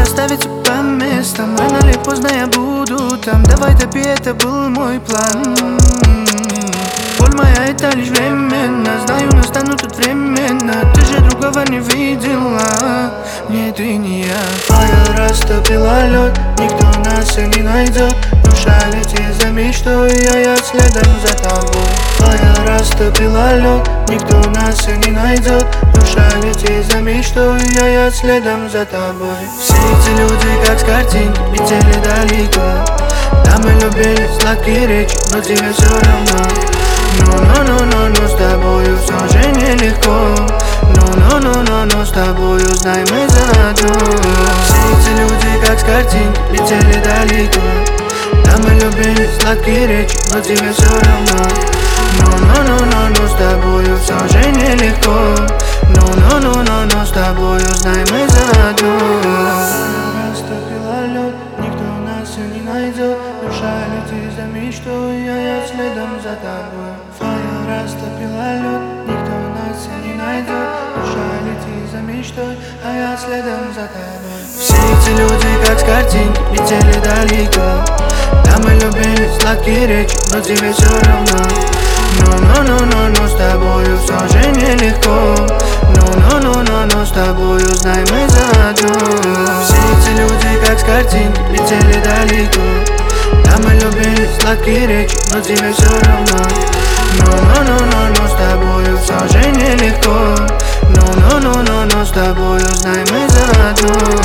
расставить все по местам. Рано или поздно я буду там. Давай топи, это был мой план. Боль моя это лишь временно. Знаю, настанут тут временно. Ты же другого не видела. Не ты, не я. Фаер растопила лед, никто нас и не найдет. Душа летит за мечтой, а я следом за тобой. Фаер растопила лед, никто нас и не найдет. Душа летит за мечтой, а я следом за тобой. Все эти люди как с картинки летели далеко. Да, мы любили сладкие речи, но тебе все равно. Но с тобою все же нелегко. Но с тобою, знай, мы заодно. Все эти люди как с картинки летели далеко. Да, мы любили сладкие речи, но тебе все равно. Но с тобою все же нелегко. Но с тобою, знай, мы заодно. Растопила лед, никто нас и не найдет. Душа летит за мечтой, а я следом за тобой. Фаер растопила лед, никто нас и не найдет. Душа летит за мечтой, а я следом за тобой. Все эти люди как с картинки летели далеко. Да, мы любили сладкие речи, но тебе все равно. Но с тобою все же нелегко. Но с тобою, знай, мы заодно. Все эти люди как с картинки летели далеко. Да, мы любили сладкие речи, но тебе все равно. Но с тобою все же нелегко. Но с тобою, знай, мы заодно.